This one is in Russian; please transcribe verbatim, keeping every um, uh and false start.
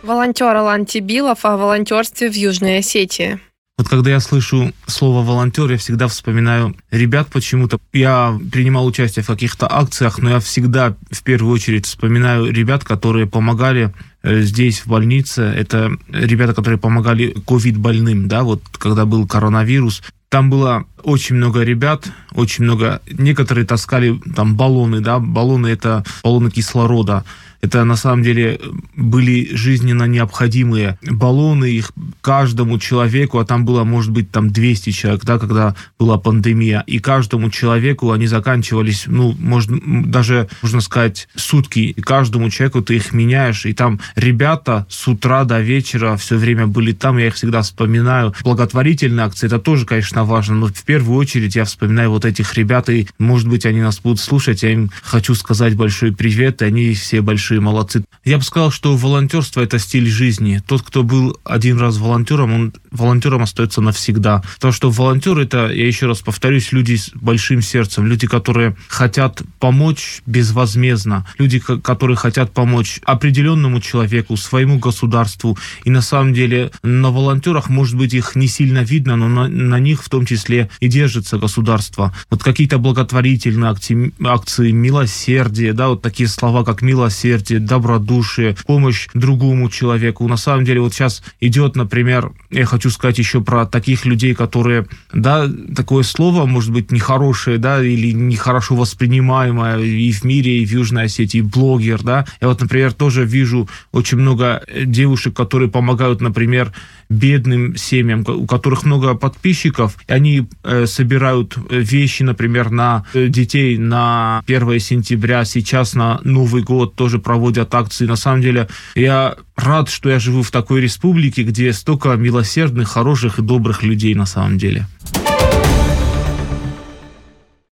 Волонтер Алан Тибилов о волонтерстве в Южной Осетии. Вот когда я слышу слово «волонтер», я всегда вспоминаю ребят почему-то. Я принимал участие в каких-то акциях, но я всегда в первую очередь вспоминаю ребят, которые помогали здесь, в больнице. Это ребята, которые помогали ковид-больным, да, вот когда был коронавирус. Там было очень много ребят, очень много... Некоторые таскали там баллоны, да, баллоны — это баллоны кислорода. Это на самом деле были жизненно необходимые баллоны, их каждому человеку, а там было, может быть, там двести человек, да, когда была пандемия, и каждому человеку они заканчивались, ну, можно, даже, можно сказать, сутки, и каждому человеку ты их меняешь, и там ребята с утра до вечера все время были там, я их всегда вспоминаю. Благотворительные акции, это тоже, конечно, важно, но в первую очередь я вспоминаю вот этих ребят, и, может быть, они нас будут слушать, я им хочу сказать большой привет, и они все большие молодцы. Я бы сказал, что волонтерство — это стиль жизни. Тот, кто был один раз волонтером, он волонтером остается навсегда. Потому что волонтеры — это, я еще раз повторюсь, люди с большим сердцем, люди, которые хотят помочь безвозмездно, люди, которые хотят помочь определенному человеку, своему государству. И на самом деле на волонтерах, может быть, их не сильно видно, но на, на них в том числе и держится государство. Вот какие-то благотворительные акции, акции милосердие, да, вот такие слова, как милосердие, добродушие, помощь другому человеку. На самом деле вот сейчас идет, например, я хочу сказать еще про таких людей, которые, да, такое слово, может быть, нехорошее, да, или нехорошо воспринимаемое и в мире, и в Южной Осетии, блогер, да. Я вот, например, тоже вижу очень много девушек, которые помогают, например, бедным семьям, у которых много подписчиков, и они э, собирают вещи, например, на детей на первое сентября, сейчас на Новый год тоже проводят акции. На самом деле, я рад, что я живу в такой республике, где столько милосердных, хороших и добрых людей на самом деле.